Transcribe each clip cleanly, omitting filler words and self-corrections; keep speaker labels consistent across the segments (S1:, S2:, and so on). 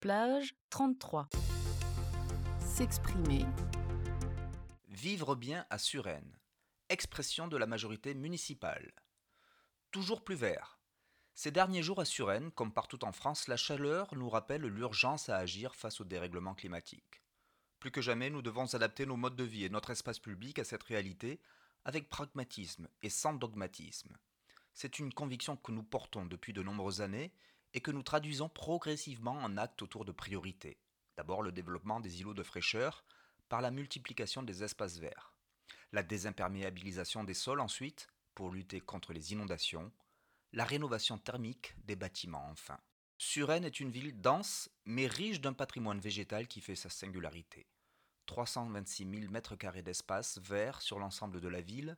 S1: Plage 33. S'exprimer.
S2: Vivre bien à Suresnes. Expression de la majorité municipale. Toujours plus vert. Ces derniers jours à Suresnes, comme partout en France, la chaleur nous rappelle l'urgence à agir face au dérèglement climatique. Plus que jamais, nous devons adapter nos modes de vie et notre espace public à cette réalité avec pragmatisme et sans dogmatisme. C'est une conviction que nous portons depuis de nombreuses années et que nous traduisons progressivement en actes autour de priorités. D'abord le développement des îlots de fraîcheur par la multiplication des espaces verts. La désimperméabilisation des sols ensuite, pour lutter contre les inondations. La rénovation thermique des bâtiments enfin. Suresnes est une ville dense mais riche d'un patrimoine végétal qui fait sa singularité. 326 000 m² d'espace vert sur l'ensemble de la ville,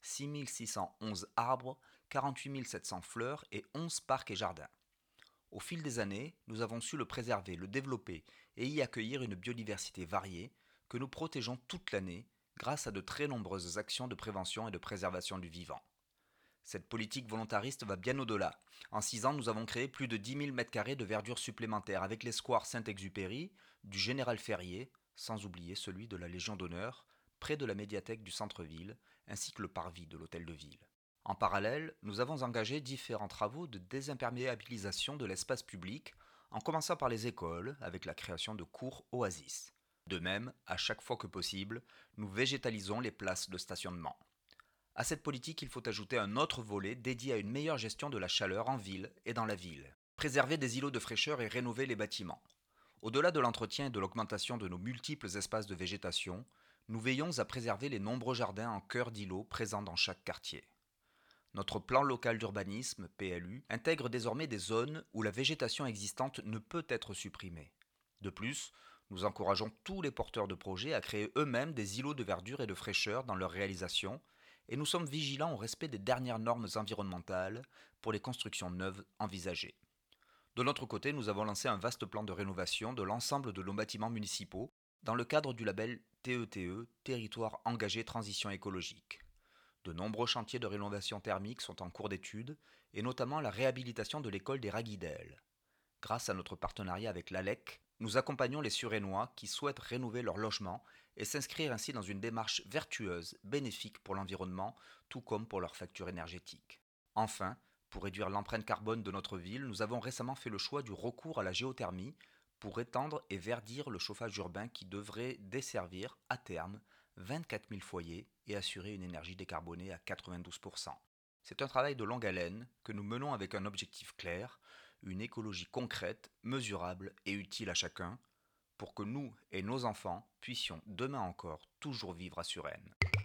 S2: 6 611 arbres, 48 700 fleurs et 11 parcs et jardins. Au fil des années, nous avons su le préserver, le développer et y accueillir une biodiversité variée que nous protégeons toute l'année grâce à de très nombreuses actions de prévention et de préservation du vivant. Cette politique volontariste va bien au-delà. En 6 ans, nous avons créé plus de 10 000 m² de verdure supplémentaire avec les squares Saint-Exupéry, du Général Ferrier, sans oublier celui de la Légion d'honneur, près de la médiathèque du centre-ville, ainsi que le parvis de l'hôtel de ville. En parallèle, nous avons engagé différents travaux de désimperméabilisation de l'espace public, en commençant par les écoles, avec la création de cours oasis. De même, à chaque fois que possible, nous végétalisons les places de stationnement. À cette politique, il faut ajouter un autre volet dédié à une meilleure gestion de la chaleur en ville et dans la ville. Préserver des îlots de fraîcheur et rénover les bâtiments. Au-delà de l'entretien et de l'augmentation de nos multiples espaces de végétation, nous veillons à préserver les nombreux jardins en cœur d'îlots présents dans chaque quartier. Notre plan local d'urbanisme, PLU, intègre désormais des zones où la végétation existante ne peut être supprimée. De plus, nous encourageons tous les porteurs de projets à créer eux-mêmes des îlots de verdure et de fraîcheur dans leur réalisation, et nous sommes vigilants au respect des dernières normes environnementales pour les constructions neuves envisagées. De notre côté, nous avons lancé un vaste plan de rénovation de l'ensemble de nos bâtiments municipaux dans le cadre du label TETE, Territoire engagé transition écologique. De nombreux chantiers de rénovation thermique sont en cours d'étude, et notamment la réhabilitation de l'école des Raguidelles. Grâce à notre partenariat avec l'ALEC, nous accompagnons les Suresnois qui souhaitent rénover leur logement et s'inscrire ainsi dans une démarche vertueuse, bénéfique pour l'environnement, tout comme pour leur facture énergétique. Enfin, pour réduire l'empreinte carbone de notre ville, nous avons récemment fait le choix du recours à la géothermie pour étendre et verdir le chauffage urbain qui devrait desservir, à terme, 24 000 foyers et assurer une énergie décarbonée à 92%. C'est un travail de longue haleine que nous menons avec un objectif clair, une écologie concrète, mesurable et utile à chacun, pour que nous et nos enfants puissions demain encore toujours vivre à Suresnes.